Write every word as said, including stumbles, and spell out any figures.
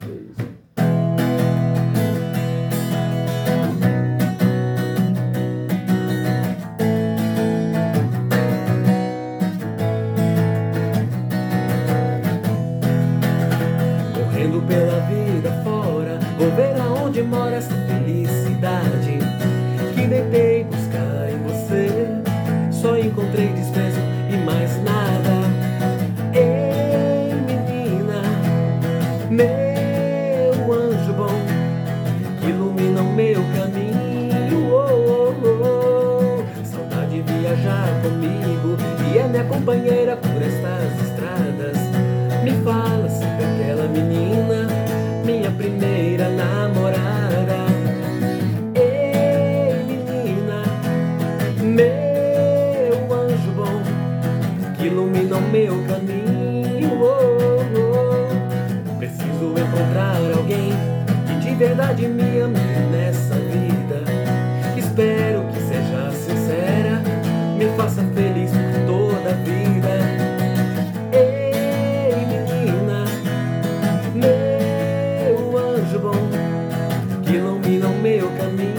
Correndo pela vida fora, vou ver aonde mora essa felicidade que tentei buscar em você. Só encontrei desprezo e mais nada. Ei, menina, meu anjo bom, que ilumina o meu caminho. Oh, oh, oh. Saudade de viajar comigo e é minha companheira por estas estradas. Me fala sempre aquela menina, minha primeira namorada. Ei, menina, meu anjo bom, que ilumina o meu caminho. Oh, oh. Preciso encontrar alguém que de verdade me ame nessa vida. Espero que seja sincera, me faça feliz por toda a vida. Meu anjo bom, que ilumina o meu caminho.